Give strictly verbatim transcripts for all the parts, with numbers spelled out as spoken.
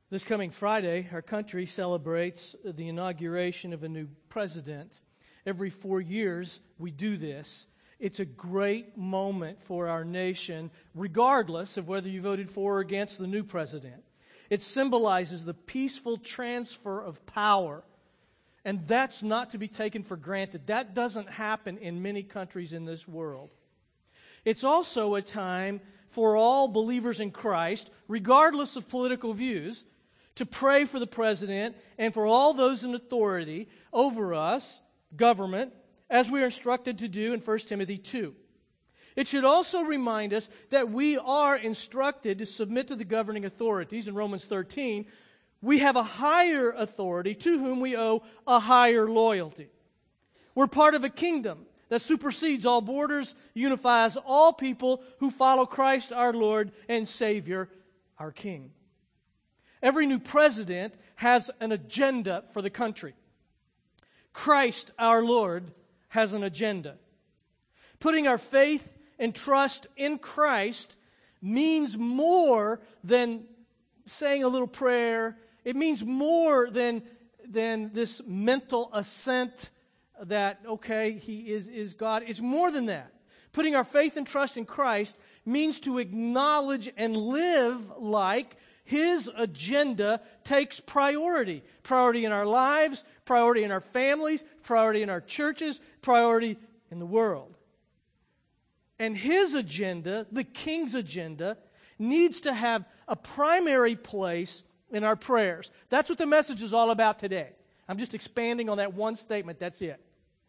This coming Friday, our country celebrates the inauguration of a new president. Every four years, we do this. It's a great moment for our nation, regardless of whether you voted for or against the new president. It symbolizes the peaceful transfer of power. And that's not to be taken for granted. That doesn't happen in many countries in this world. It's also a time for all believers in Christ, regardless of political views, to pray for the president and for all those in authority over us, government, as we are instructed to do in First Timothy two. It should also remind us that we are instructed to submit to the governing authorities. In Romans thirteen, we have a higher authority to whom we owe a higher loyalty. We're part of a kingdom that supersedes all borders, unifies all people who follow Christ our Lord and Savior, our King. Every new president has an agenda for the country. Christ our Lord has an agenda. Putting our faith and trust in Christ means more than saying a little prayer. It means more than, than this mental assent that, okay, He is, is God. It's more than that. Putting our faith and trust in Christ means to acknowledge and live like His agenda takes priority. Priority in our lives, priority in our families, priority in our churches, priority in the world. And His agenda, the King's agenda, needs to have a primary place in our prayers. That's what the message is all about today. I'm just expanding on that one statement. That's it.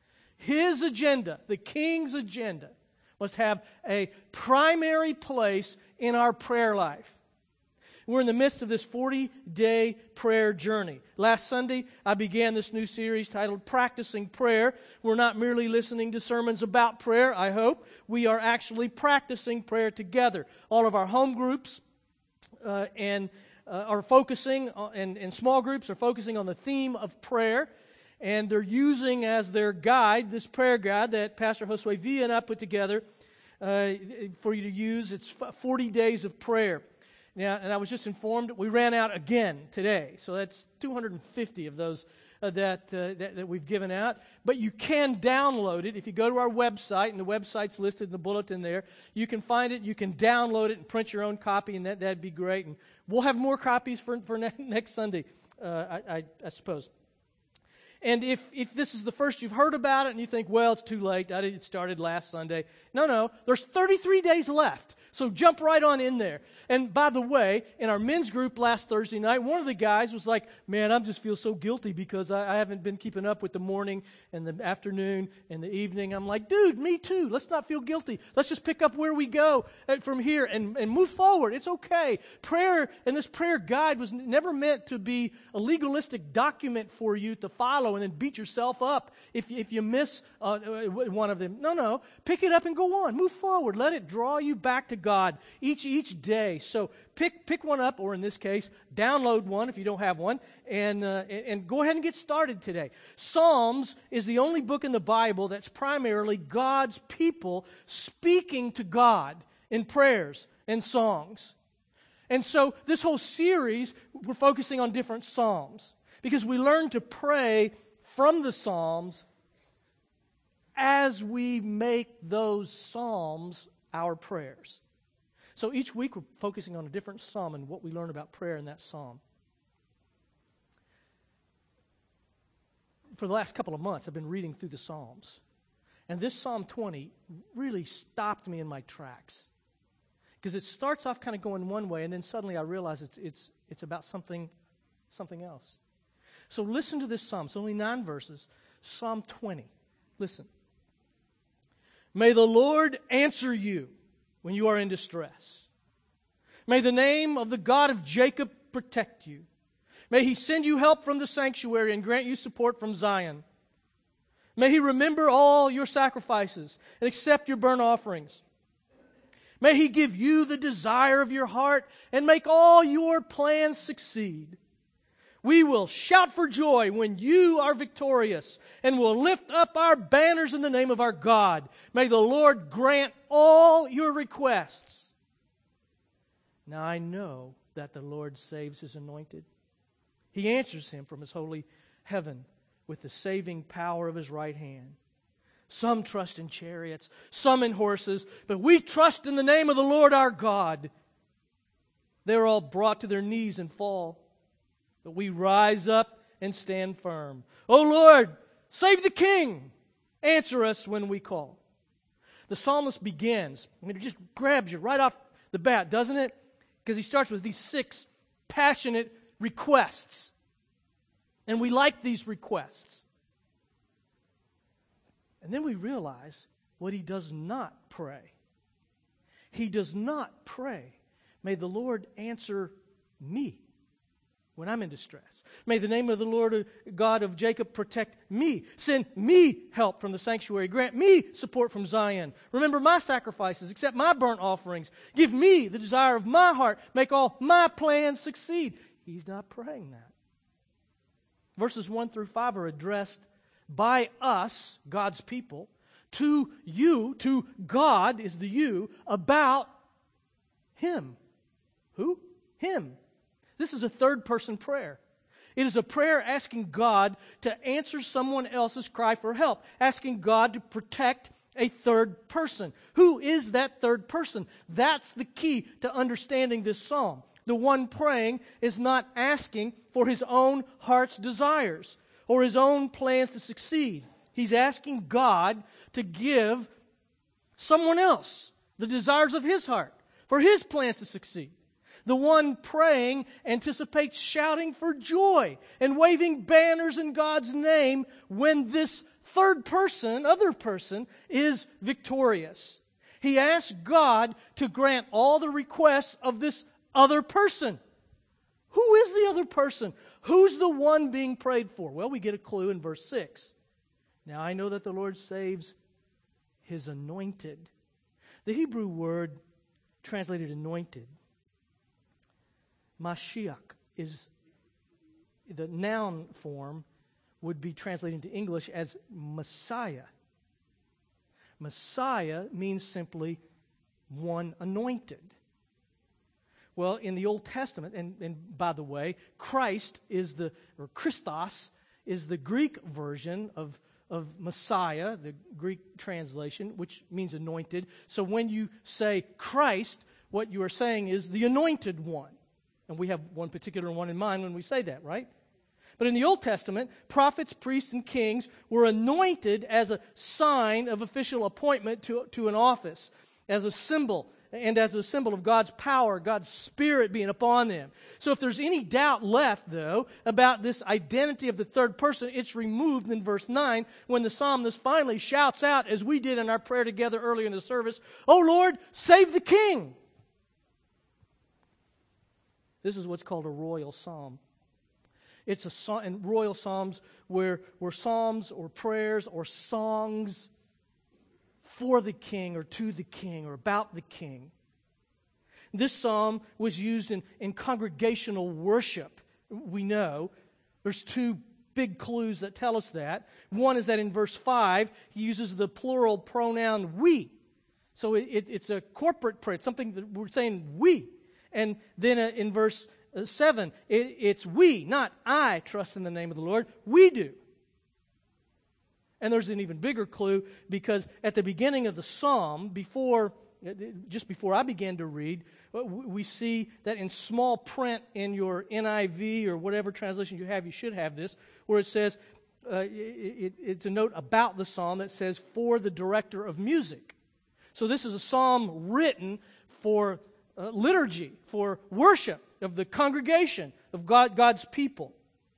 His agenda, the King's agenda, must have a primary place in our prayer life. We're in the midst of this forty-day prayer journey. Last Sunday, I began this new series titled Practicing Prayer. We're not merely listening to sermons about prayer, I hope. We are actually practicing prayer together. All of our home groups uh, and uh, are focusing, on, and, and small groups are focusing on the theme of prayer. And they're using as their guide this prayer guide that Pastor Josue Villa and I put together uh, for you to use. It's forty days of prayer. Now, and I was just informed we ran out again today, so that's two hundred fifty of those uh, that, uh, that that we've given out. But you can download it if you go to our website, and the website's listed in the bulletin there. You can find it, you can download it, and print your own copy, and that that'd be great. And we'll have more copies for for ne- next Sunday, uh, I, I, I suppose. And if, if this is the first you've heard about it and you think, well, it's too late, I did, it started last Sunday. No, no, there's thirty-three days left. So jump right on in there. And by the way, in our men's group last Thursday night, one of the guys was like, man, I just feel so guilty because I, I haven't been keeping up with the morning and the afternoon and the evening. I'm like, dude, me too. Let's not feel guilty. Let's just pick up where we go from here and, and move forward. It's okay. Prayer and this prayer guide was never meant to be a legalistic document for you to follow and then beat yourself up if, if you miss uh, one of them. No, no. Pick it up and go on. Move forward. Let it draw you back to God each each day. So pick pick one up, or in this case, download one if you don't have one, and uh, and go ahead and get started today. Psalms is the only book in the Bible that's primarily God's people speaking to God in prayers and songs. And so this whole series, we're focusing on different psalms because we learn to pray from the Psalms as we make those psalms our prayers. So each week we're focusing on a different psalm and what we learn about prayer in that psalm. For the last couple of months, I've been reading through the Psalms. And this Psalm twenty really stopped me in my tracks. Because it starts off kind of going one way, and then suddenly I realize it's it's it's about something, something else. So listen to this psalm. It's only nine verses. Psalm twenty. Listen. May the Lord answer you when you are in distress. May the name of the God of Jacob protect you. May He send you help from the sanctuary and grant you support from Zion. May He remember all your sacrifices and accept your burnt offerings. May He give you the desire of your heart and make all your plans succeed. We will shout for joy when you are victorious, and will lift up our banners in the name of our God. May the Lord grant all your requests. Now I know that the Lord saves His anointed? He answers him from His holy heaven with the saving power of His right hand. Some trust in chariots, some in horses, but we trust in the name of the Lord our God. They're all brought to their knees and fall, but we rise up and stand firm. O Lord, save the King. Answer us when we call. The psalmist begins, I mean, it just grabs you right off the bat, doesn't it? Because he starts with these six passionate requests. And we like these requests. And then we realize what he does not pray. He does not pray, may the Lord answer me when I'm in distress. May the name of the Lord God of Jacob protect me. Send me help from the sanctuary. Grant me support from Zion. Remember my sacrifices. Accept my burnt offerings. Give me the desire of my heart. Make all my plans succeed. He's not praying that. Verses one through five are addressed by us, God's people, to you, to God is the you, about Him. Who? Him. This is a third-person prayer. It is a prayer asking God to answer someone else's cry for help, asking God to protect a third person. Who is that third person? That's the key to understanding this psalm. The one praying is not asking for his own heart's desires or his own plans to succeed. He's asking God to give someone else the desires of his heart for his plans to succeed. The one praying anticipates shouting for joy and waving banners in God's name when this third person, other person, is victorious. He asks God to grant all the requests of this other person. Who is the other person? Who's the one being prayed for? Well, we get a clue in verse six. Now I know that the Lord saves His anointed. The Hebrew word translated anointed, Mashiach, is the noun form, would be translated into English as Messiah. Messiah means simply one anointed. Well, in the Old Testament, and, and by the way, Christ is the, or Christos is the Greek version of, of Messiah, the Greek translation, which means anointed. So when you say Christ, what you are saying is the anointed one. And we have one particular one in mind when we say that, right? But in the Old Testament, prophets, priests, and kings were anointed as a sign of official appointment to, to an office, as a symbol, and as a symbol of God's power, God's Spirit being upon them. So if there's any doubt left, though, about this identity of the third person, it's removed in verse nine when the psalmist finally shouts out, as we did in our prayer together earlier in the service, "O Lord, save the king!" This is what's called a royal psalm. It's a psalm, and royal psalms where, where psalms or prayers or songs for the king or to the king or about the king. This psalm was used in, in congregational worship. We know there's two big clues that tell us that. One is that in verse five, he uses the plural pronoun we. So it, it, it's a corporate prayer. It's something that we're saying we. And then uh, in verse uh, seven, it, it's we, not I, trust in the name of the Lord. We do. And there's an even bigger clue because at the beginning of the psalm, before, just before I began to read, we see that in small print in your N I V or whatever translation you have, you should have this, where it says, uh, it, it, it's a note about the psalm that says, for the director of music. So this is a psalm written for uh, liturgy, for worship of the congregation, of God, God's people.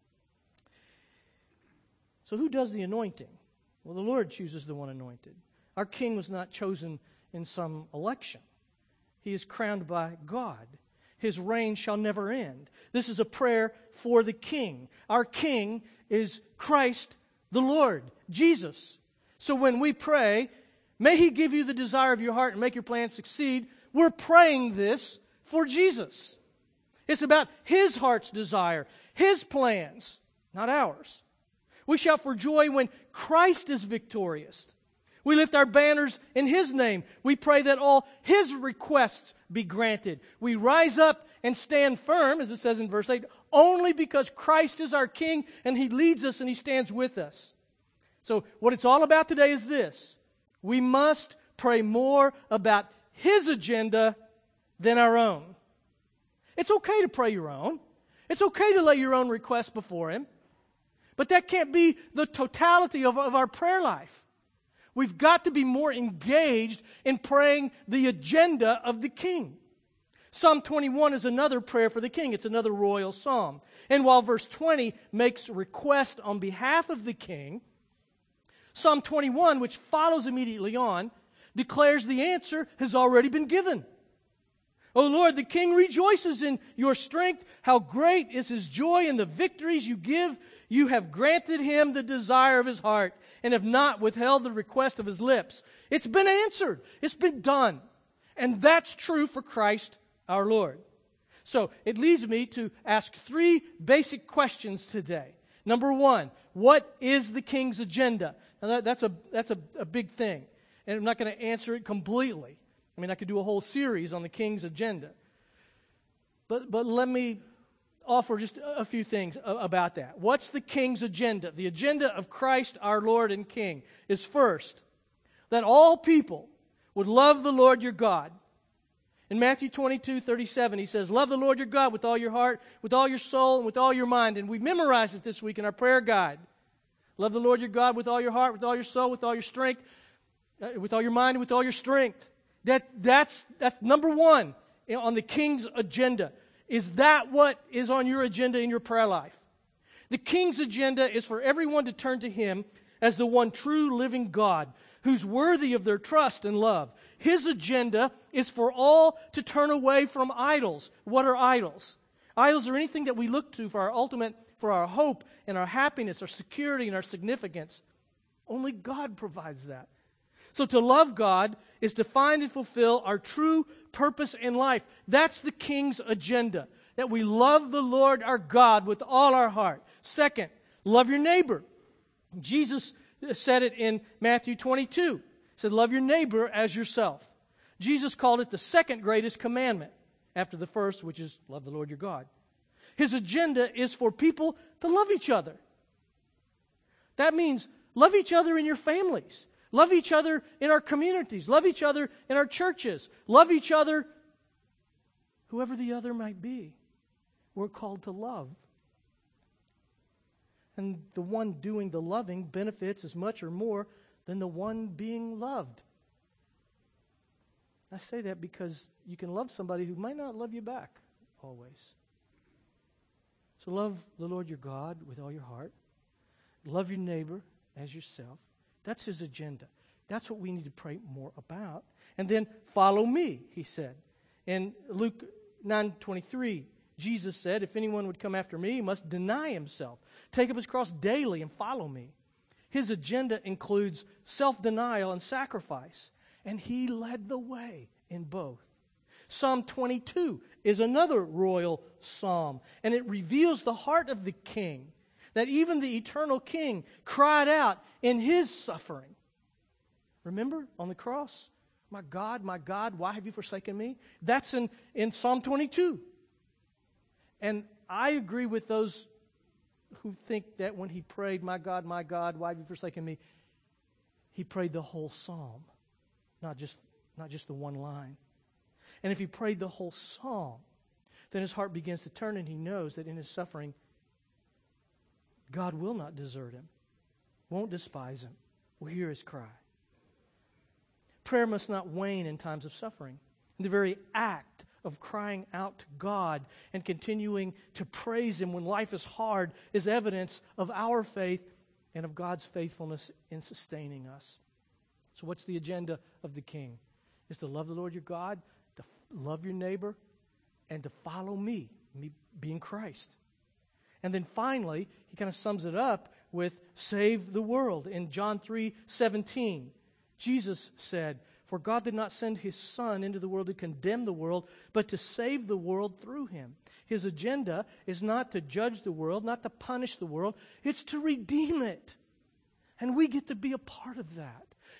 So who does the anointing? Well, the Lord chooses the one anointed. Our king was not chosen in some election. He is crowned by God. His reign shall never end. This is a prayer for the king. Our king is Christ the Lord, Jesus. So when we pray, may He give you the desire of your heart and make your plans succeed, we're praying this for Jesus. It's about His heart's desire, His plans, not ours. We shout for joy when Christ is victorious. We lift our banners in His name. We pray that all His requests be granted. We rise up and stand firm, as it says in verse eight, only because Christ is our King and He leads us and He stands with us. So what it's all about today is this. We must pray more about His agenda than our own. It's okay to pray your own. It's okay to lay your own requests before Him. But that can't be the totality of, of our prayer life. We've got to be more engaged in praying the agenda of the King. Psalm twenty-one is another prayer for the King. It's another royal psalm. And while verse twenty makes request on behalf of the King, Psalm twenty-one, which follows immediately on, declares the answer has already been given. O Lord, the King rejoices in your strength. How great is his joy in the victories you give. You have granted him the desire of his heart and have not withheld the request of his lips. It's been answered. It's been done. And that's true for Christ our Lord. So it leads me to ask three basic questions today. Number one, what is the King's agenda? Now that, that's a that's a, a big thing. And I'm not going to answer it completely. I mean, I could do a whole series on the King's agenda. But but let me offer just a few things about that. What's the King's agenda? The agenda of Christ our Lord and King is first, that all people would love the Lord your God. In Matthew twenty-two thirty-seven, He says, love the Lord your God with all your heart, with all your soul, and with all your mind. And we memorized it this week in our prayer guide. Love the Lord your God with all your heart, with all your soul, with all your strength, uh, with all your mind, and with all your strength. That, that's, that's number one on the King's agenda. Is that what is on your agenda in your prayer life? The King's agenda is for everyone to turn to Him as the one true living God who's worthy of their trust and love. His agenda is for all to turn away from idols. What are idols? Idols are anything that we look to for our ultimate, for our hope and our happiness, our security and our significance. Only God provides that. So to love God is to find and fulfill our true purpose in life. That's the King's agenda, that we love the Lord our God with all our heart. Second, love your neighbor. Jesus said it in Matthew twenty-two. He said, love your neighbor as yourself. Jesus called it the second greatest commandment after the first, which is love the Lord your God. His agenda is for people to love each other. That means love each other in your families. Love each other in our communities. Love each other in our churches. Love each other, whoever the other might be. We're called to love. And the one doing the loving benefits as much or more than the one being loved. I say that because you can love somebody who might not love you back always. So love the Lord your God with all your heart. Love your neighbor as yourself. That's His agenda. That's what we need to pray more about. And then follow me, He said. In Luke nine twenty-three, Jesus said, if anyone would come after me, he must deny himself, take up his cross daily and follow me. His agenda includes self-denial and sacrifice. And He led the way in both. Psalm twenty-two is another royal psalm. And it reveals the heart of the King. That even the eternal King cried out in His suffering. Remember on the cross? My God, my God, why have you forsaken me? That's in, in Psalm twenty-two. And I agree with those who think that when he prayed, my God, my God, why have you forsaken me? He prayed the whole psalm, not just, not just the one line. And if he prayed the whole psalm, then his heart begins to turn and he knows that in his suffering, God will not desert him, won't despise him, will hear his cry. Prayer must not wane in times of suffering. In the very act of crying out to God and continuing to praise Him when life is hard is evidence of our faith and of God's faithfulness in sustaining us. So what's the agenda of the King? It's to love the Lord your God, to love your neighbor, and to follow me, me being Christ. And then finally, he kind of sums it up with save the world. In John three seventeen, Jesus said, for God did not send His Son into the world to condemn the world, but to save the world through Him. His agenda is not to judge the world, not to punish the world. It's to redeem it. And we get to be a part of that.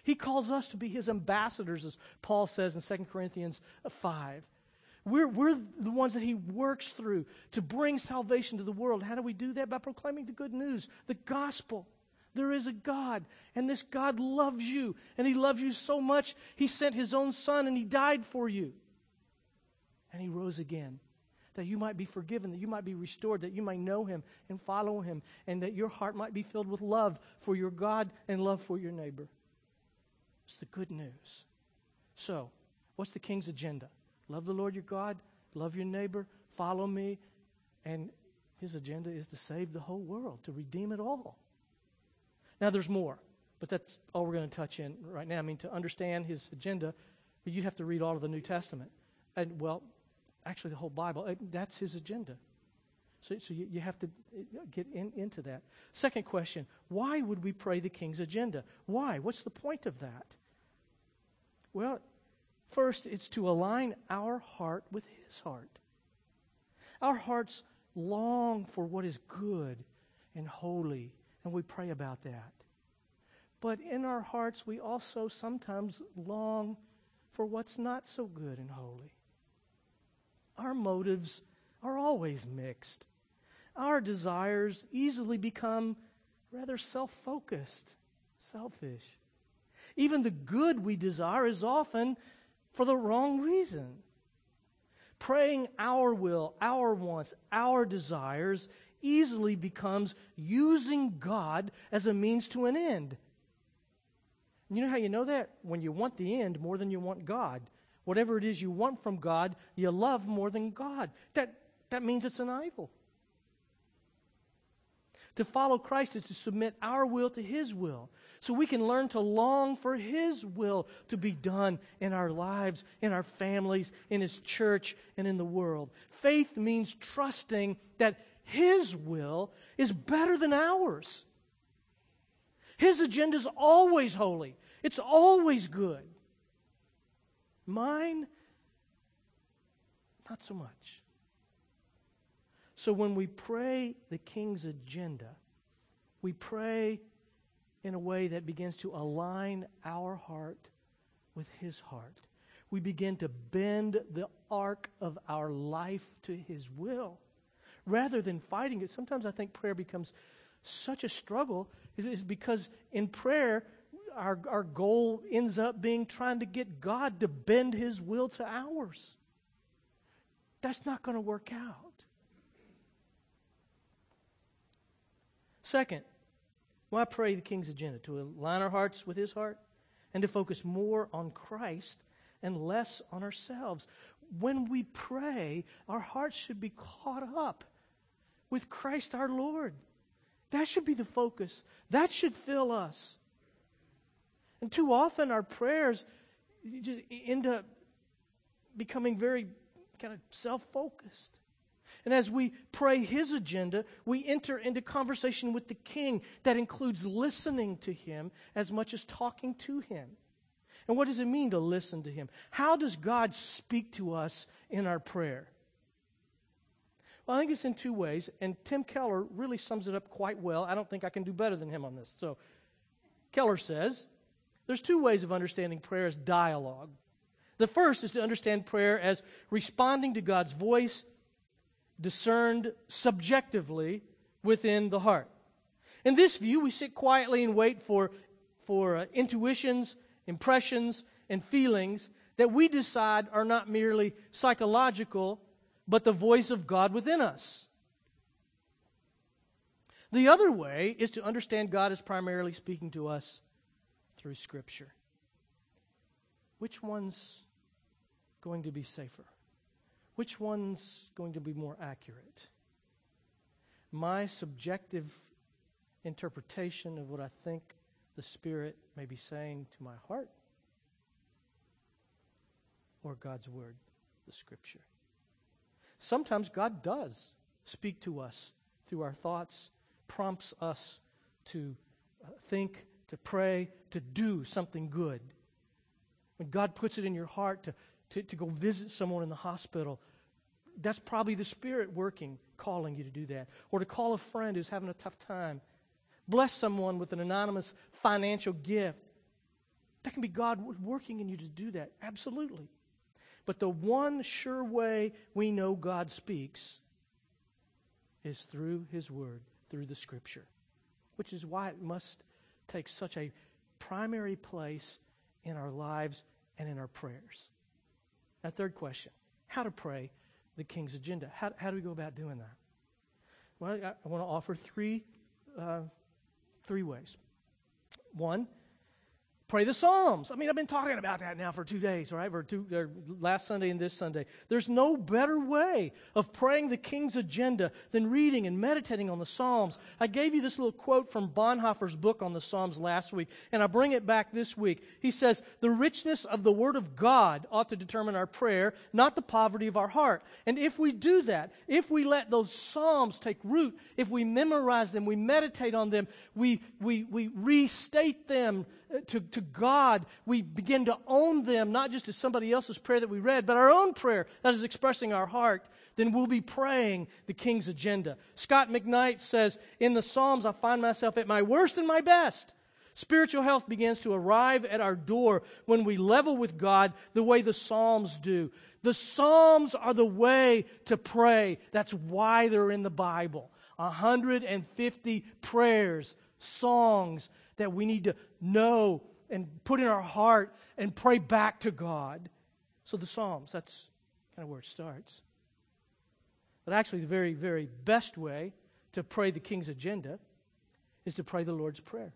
He calls us to be His ambassadors, as Paul says in Second Corinthians five. We're, we're the ones that He works through to bring salvation to the world. How do we do that? By proclaiming the good news, the gospel. There is a God, and this God loves you, and He loves you so much, He sent His own Son, and He died for you. And He rose again, that you might be forgiven, that you might be restored, that you might know Him and follow Him, and that your heart might be filled with love for your God and love for your neighbor. It's the good news. So, what's the King's agenda? Love the Lord your God, love your neighbor, follow me, and His agenda is to save the whole world, to redeem it all. Now, there's more, but that's all we're going to touch in right now. I mean, to understand His agenda, you have to read all of the New Testament. And, well, actually the whole Bible. That's His agenda. So, so you, you have to get in, into that. Second question, why would we pray the King's agenda? Why? What's the point of that? Well, first, it's to align our heart with His heart. Our hearts long for what is good and holy, and we pray about that. But in our hearts, we also sometimes long for what's not so good and holy. Our motives are always mixed. Our desires easily become rather self-focused, selfish. Even the good we desire is often for the wrong reason. Praying our will, our wants, our desires easily becomes using God as a means to an end. And you know how you know that? When you want the end more than you want God. Whatever it is you want from God, you love more than God. That, that means it's an idol. To follow Christ is to submit our will to His will, so we can learn to long for His will to be done in our lives, in our families, in His church, and in the world. Faith means trusting that His will is better than ours. His agenda is always holy. It's always good. Mine, not so much. So when we pray the King's agenda, we pray in a way that begins to align our heart with His heart. We begin to bend the arc of our life to His will. Rather than fighting it, sometimes I think prayer becomes such a struggle is because in prayer, our, our goal ends up being trying to get God to bend His will to ours. That's not going to work out. Second, why pray the King's agenda? To align our hearts with His heart and to focus more on Christ and less on ourselves. When we pray, our hearts should be caught up with Christ our Lord. That should be the focus. That should fill us. And too often our prayers just end up becoming very kind of self-focused. And as we pray His agenda, we enter into conversation with the King that includes listening to Him as much as talking to Him. And what does it mean to listen to Him? How does God speak to us in our prayer? Well, I think it's in two ways, and Tim Keller really sums it up quite well. I don't think I can do better than him on this. So, Keller says, there's two ways of understanding prayer as dialogue. The first is to understand prayer as responding to God's voice, discerned subjectively within the heart. In this view, we sit quietly and wait for, for uh, intuitions, impressions, and feelings that we decide are not merely psychological, but the voice of God within us. The other way is to understand God as primarily speaking to us through Scripture. Which one's going to be safer? Which one's going to be more accurate? My subjective interpretation of what I think the Spirit may be saying to my heart, or God's Word, the Scripture? Sometimes God does speak to us through our thoughts, prompts us to uh, think, to pray, to do something good. When God puts it in your heart to, to, to go visit someone in the hospital, that's probably the Spirit working, calling you to do that. Or to call a friend who's having a tough time. Bless someone with an anonymous financial gift. That can be God working in you to do that, absolutely. But the one sure way we know God speaks is through His Word, through the Scripture, which is why it must take such a primary place in our lives and in our prayers. Now, third question, how to pray the King's agenda. How, how do we go about doing that? Well, I, I want to offer three, uh, three ways. One, pray the Psalms. I mean, I've been talking about that now for two days, right? For two, or last Sunday and this Sunday. There's no better way of praying the King's agenda than reading and meditating on the Psalms. I gave you this little quote from Bonhoeffer's book on the Psalms last week, and I bring it back this week. He says, "The richness of the Word of God ought to determine our prayer, not the poverty of our heart." And if we do that, if we let those Psalms take root, if we memorize them, we meditate on them, we we we restate them To, to God, we begin to own them, not just as somebody else's prayer that we read, but our own prayer that is expressing our heart, then we'll be praying the King's agenda. Scott McKnight says, "In the Psalms, I find myself at my worst and my best. Spiritual health begins to arrive at our door when we level with God the way the Psalms do." The Psalms are the way to pray. That's why they're in the Bible. one hundred fifty prayers, songs, that we need to know and put in our heart and pray back to God. So the Psalms, that's kind of where it starts. But actually the very, very best way to pray the King's agenda is to pray the Lord's Prayer.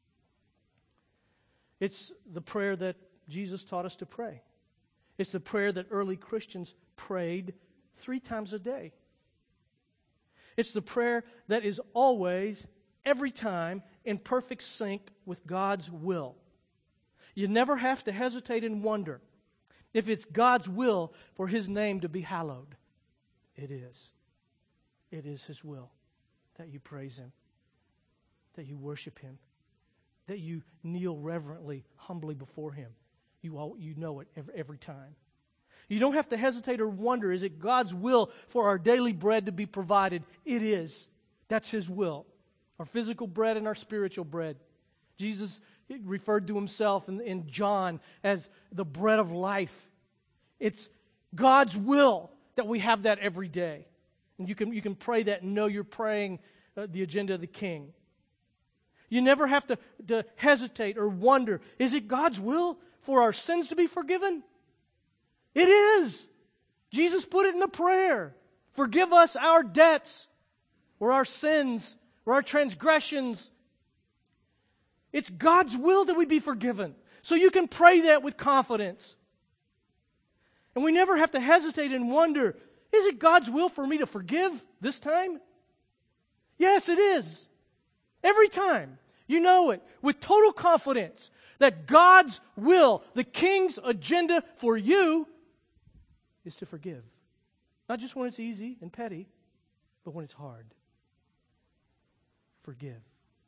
It's the prayer that Jesus taught us to pray. It's the prayer that early Christians prayed three times a day. It's the prayer that is always, every time, in perfect sync with God's will. You never have to hesitate and wonder if it's God's will for His name to be hallowed. It is. It is His will that you praise Him, that you worship Him, that you kneel reverently, humbly before Him. You all, you know it every, every time. You don't have to hesitate or wonder, is it God's will for our daily bread to be provided? It is. That's His will. Our physical bread and our spiritual bread. Jesus referred to Himself in, in John as the bread of life. It's God's will that we have that every day. And you can, you can pray that and know you're praying uh, the agenda of the King. You never have to, to hesitate or wonder, is it God's will for our sins to be forgiven? It is. Jesus put it in the prayer. Forgive us our debts or our sins or our transgressions. It's God's will that we be forgiven. So you can pray that with confidence. And we never have to hesitate and wonder, is it God's will for me to forgive this time? Yes, it is. Every time. You know it with total confidence that God's will, the King's agenda for you, is to forgive. Not just when it's easy and petty, but when it's hard. Forgive.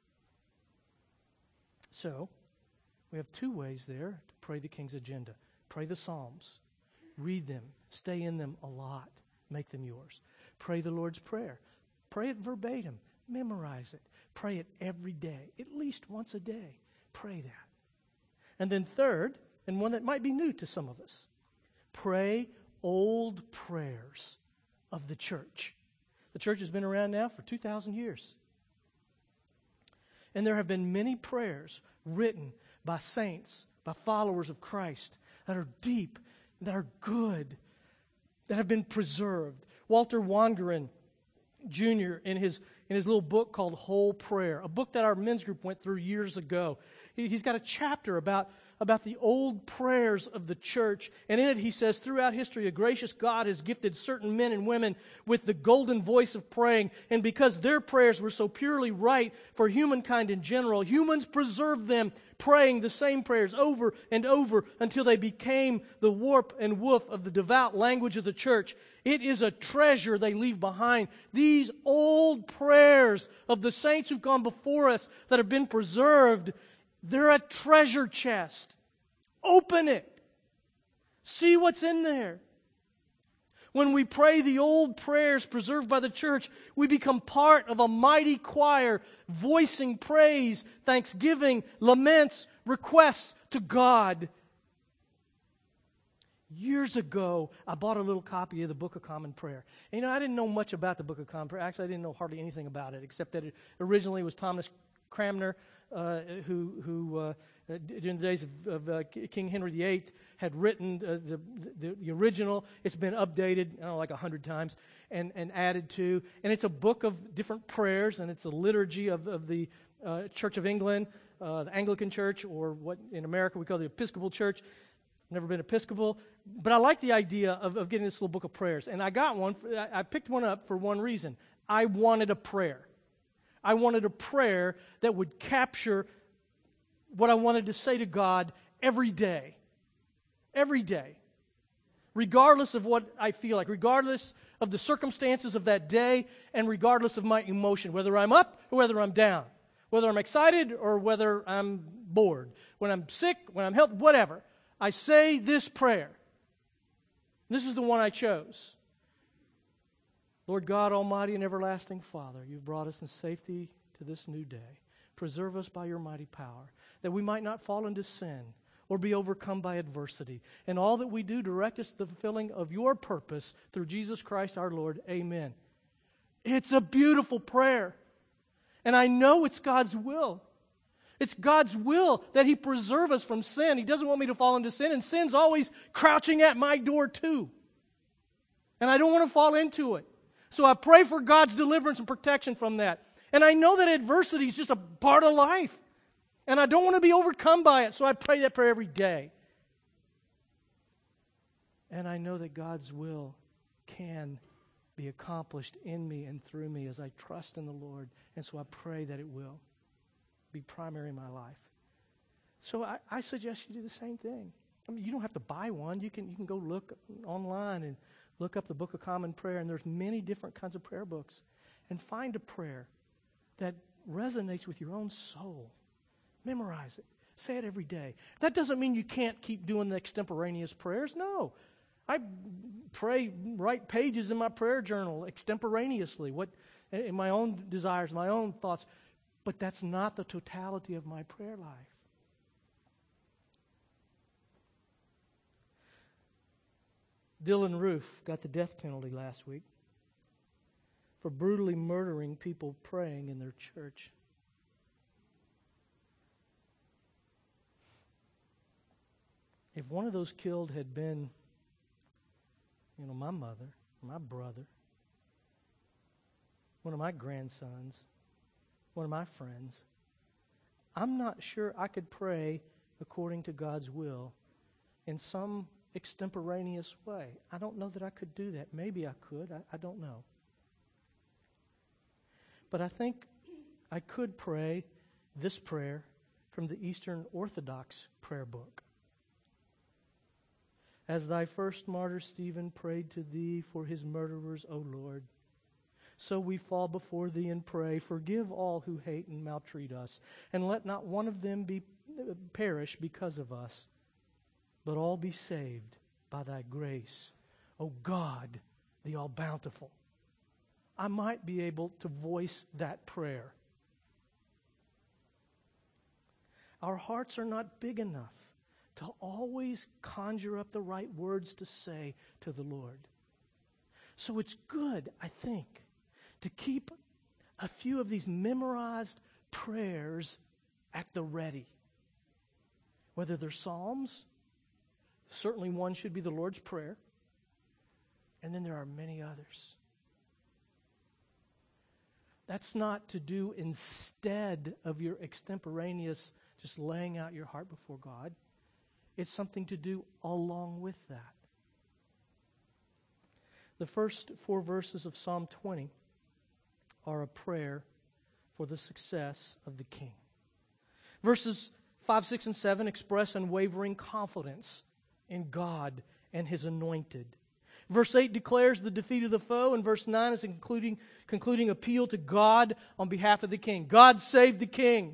So, we have two ways there to pray the King's agenda. Pray the Psalms. Read them. Stay in them a lot. Make them yours. Pray the Lord's Prayer. Pray it verbatim. Memorize it. Pray it every day. At least once a day. Pray that. And then third, and one that might be new to some of us, pray old prayers of the church. The church has been around now for two thousand years. And there have been many prayers written by saints, by followers of Christ, that are deep, that are good, that have been preserved. Walter Wangerin Junior, in his in his little book called Whole Prayer, a book that our men's group went through years ago, he, he's got a chapter about about the old prayers of the church. And in it he says, throughout history, a gracious God has gifted certain men and women with the golden voice of praying. And because their prayers were so purely right for humankind in general, humans preserved them, praying the same prayers over and over until they became the warp and woof of the devout language of the church. It is a treasure they leave behind. These old prayers of the saints who've gone before us that have been preserved, they're a treasure chest. Open it. See what's in there. When we pray the old prayers preserved by the church, we become part of a mighty choir voicing praise, thanksgiving, laments, requests to God. Years ago, I bought a little copy of the Book of Common Prayer. And, you know, I didn't know much about the Book of Common Prayer. Actually, I didn't know hardly anything about it, except that it originally was Thomas Cranmer, uh, who, who uh, during the days of, of uh, King Henry the Eighth, had written uh, the, the, the original. It's been updated, I don't know, like a hundred times, and, and added to. And it's a book of different prayers, and it's a liturgy of, of the uh, Church of England, uh, the Anglican Church, or what in America we call the Episcopal Church. Never been Episcopal, but I like the idea of, of getting this little book of prayers. And I got one, for, I, I picked one up for one reason. I wanted a prayer. I wanted a prayer that would capture what I wanted to say to God every day. Every day. Regardless of what I feel like, regardless of the circumstances of that day, and regardless of my emotion, whether I'm up or whether I'm down, whether I'm excited or whether I'm bored, when I'm sick, when I'm healthy, whatever. I say this prayer. This is the one I chose. Lord God, Almighty and everlasting Father, you've brought us in safety to this new day. Preserve us by your mighty power, that we might not fall into sin or be overcome by adversity. And all that we do, direct us to the fulfilling of your purpose through Jesus Christ our Lord. Amen. It's a beautiful prayer. And I know it's God's will. It's God's will that He preserve us from sin. He doesn't want me to fall into sin, and sin's always crouching at my door too. And I don't want to fall into it. So I pray for God's deliverance and protection from that. And I know that adversity is just a part of life. And I don't want to be overcome by it, so I pray that prayer every day. And I know that God's will can be accomplished in me and through me as I trust in the Lord. And so I pray that it will be primary in my life. So I, I suggest you do the same thing. I mean, you don't have to buy one. You can you can go look online and look up the Book of Common Prayer, and there's many different kinds of prayer books. And find a prayer that resonates with your own soul. Memorize it. Say it every day. That doesn't mean you can't keep doing the extemporaneous prayers. No. I pray, write pages in my prayer journal extemporaneously, what in my own desires, my own thoughts. But that's not the totality of my prayer life. Dylan Roof got the death penalty last week for brutally murdering people praying in their church. If one of those killed had been, you know, my mother, my brother, one of my grandsons, one of my friends, I'm not sure I could pray according to God's will in some extemporaneous way. I don't know that I could do that. Maybe I could. I, I don't know. But I think I could pray this prayer from the Eastern Orthodox prayer book. As thy first martyr Stephen prayed to thee for his murderers, O Lord, so we fall before thee and pray, forgive all who hate and maltreat us, and let not one of them be uh, perish because of us, but all be saved by thy grace, O God, the all-bountiful. I might be able to voice that prayer. Our hearts are not big enough to always conjure up the right words to say to the Lord. So it's good, I think, to keep a few of these memorized prayers at the ready. Whether they're psalms, certainly one should be the Lord's Prayer, and then there are many others. That's not to do instead of your extemporaneous just laying out your heart before God. It's something to do along with that. The first four verses of Psalm twenty are a prayer for the success of the king. Verses five, six, and seven express unwavering confidence in God and His anointed. Verse eight declares the defeat of the foe, and verse nine is a concluding, concluding appeal to God on behalf of the king. God save the king.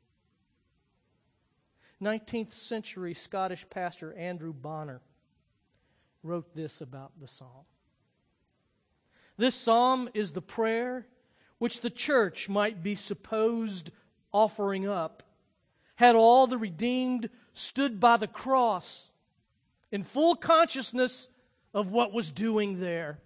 nineteenth century Scottish pastor Andrew Bonner wrote this about the psalm. This psalm is the prayer which the church might be supposed offering up Had all the redeemed stood by the cross in full consciousness of what was doing there.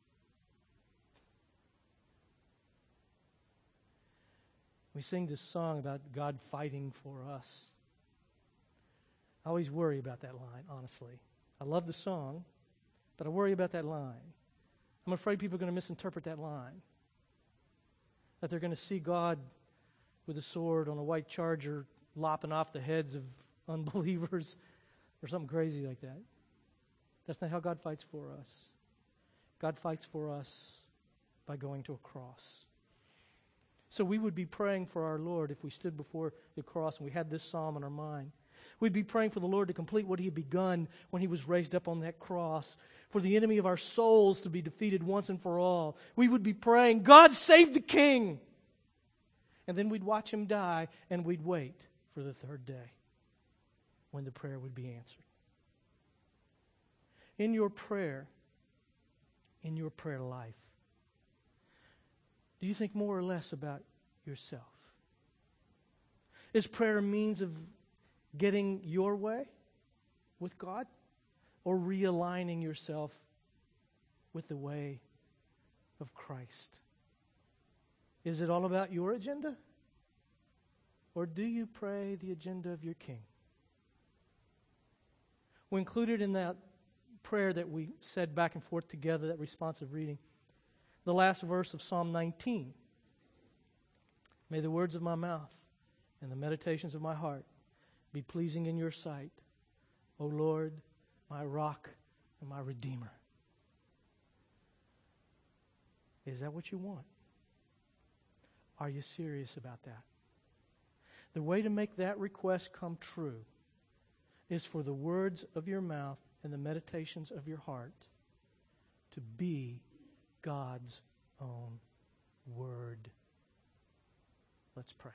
We sing this song about God fighting for us. I always worry about that line, honestly. I love the song, but I worry about that line. I'm afraid people are going to misinterpret that line. That they're going to see God with a sword on a white charger lopping off the heads of unbelievers or something crazy like that. That's not how God fights for us. God fights for us by going to a cross. So we would be praying for our Lord if we stood before the cross and we had this psalm in our mind. We'd be praying for the Lord to complete what He had begun when He was raised up on that cross, for the enemy of our souls to be defeated once and for all. We would be praying, God save the King! And then we'd watch Him die and we'd wait for the third day when the prayer would be answered. In your prayer, in your prayer life, do you think more or less about yourself? Is prayer a means of getting your way with God, or realigning yourself with the way of Christ? Is it all about your agenda, or do you pray the agenda of your King? We included in that prayer that we said back and forth together, that responsive reading, the last verse of Psalm nineteen. May the words of my mouth and the meditations of my heart be pleasing in your sight, O Lord, my rock and my redeemer. Is that what you want? Are you serious about that? The way to make that request come true is for the words of your mouth and the meditations of your heart to be God's own word. Let's pray.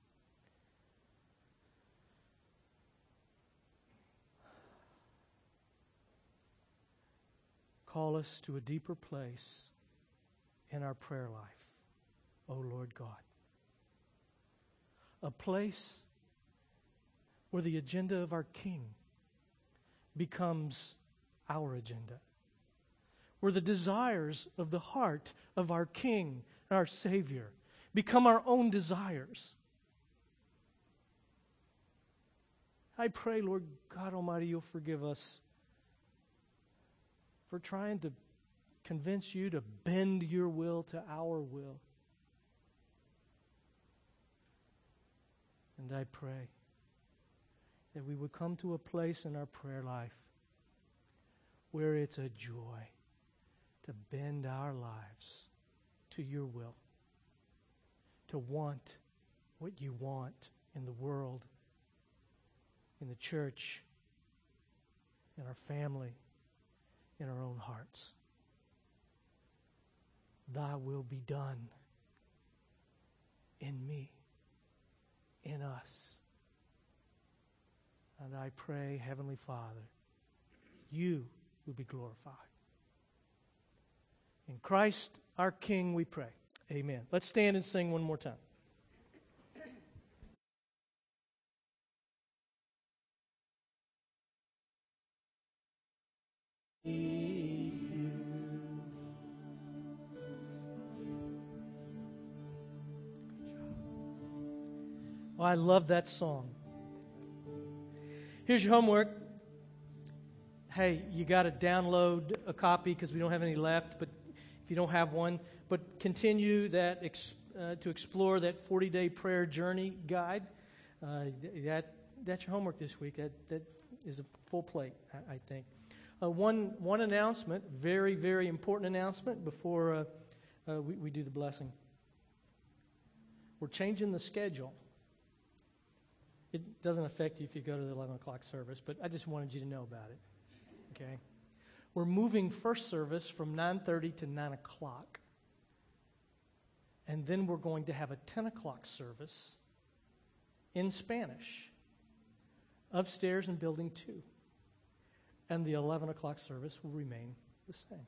Call us to a deeper place in our prayer life, O Lord God. A place where the agenda of our King becomes our agenda, where the desires of the heart of our King and our Savior become our own desires. I pray, Lord God Almighty, you'll forgive us for trying to convince you to bend your will to our will. And I pray that we would come to a place in our prayer life where it's a joy to bend our lives to your will, to want what you want in the world, in the church, in our family, in our own hearts. Thy will be done in me, in us. And I pray, Heavenly Father, you will be glorified. In Christ, our King, we pray. Amen. Let's stand and sing one more time. Oh, I love that song. Here's your homework. Hey, you got to download a copy because we don't have any left, but if you don't have one, but continue that ex, uh, to explore that forty-day prayer journey guide. Uh, that that's your homework this week. That that is a full plate, I, I think. Uh, one one announcement, very very important announcement before uh, uh, we, we do the blessing. We're changing the schedule. It doesn't affect you if you go to the eleven o'clock service, but I just wanted you to know about it. Okay? We're moving first service from nine thirty to nine o'clock. And then we're going to have a ten o'clock service in Spanish upstairs in building two. And the eleven o'clock service will remain the same.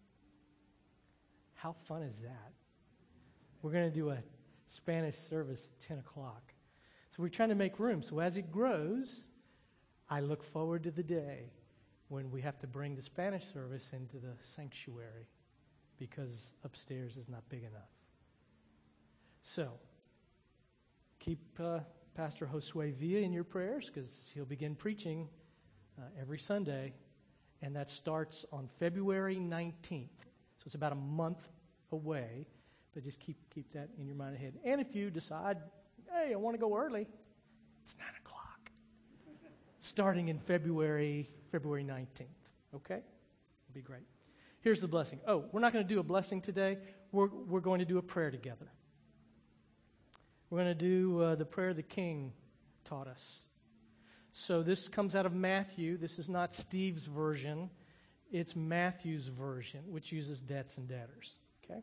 How fun is that? We're going to do a Spanish service at ten o'clock. So we're trying to make room. So as it grows, I look forward to the day when we have to bring the Spanish service into the sanctuary because upstairs is not big enough. So keep uh, Pastor Josue Villa in your prayers because he'll begin preaching uh, every Sunday, and that starts on February nineteenth. So it's about a month away, but just keep keep that in your mind ahead. And if you decide, hey, I want to go early, it's nine o'clock. Starting in February, February nineteenth. Okay? It'll be great. Here's the blessing. Oh, we're not going to do a blessing today. We're, we're going to do a prayer together. We're going to do uh, the prayer the King taught us. So this comes out of Matthew. This is not Steve's version. It's Matthew's version, which uses debts and debtors. Okay?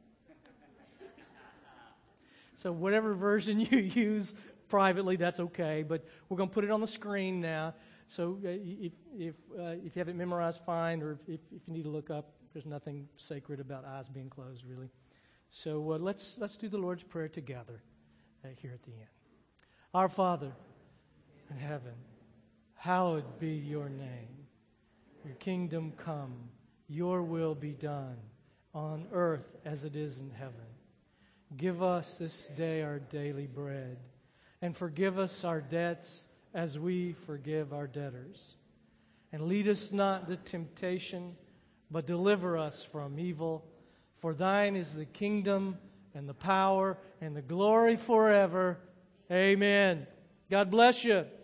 So whatever version you use privately, that's okay. But we're going to put it on the screen now. So uh, if if, uh, if you have it memorized, fine. Or if, if, if you need to look up, there's nothing sacred about eyes being closed, really. So uh, let's let's do the Lord's Prayer together uh, here at the end. Our Father in heaven, hallowed be your name. Your kingdom come, your will be done, on earth as it is in heaven. Give us this day our daily bread, and forgive us our debts as we forgive our debtors. And lead us not into temptation, but deliver us from evil. For thine is the kingdom, and the power, and the glory forever. Amen. God bless you.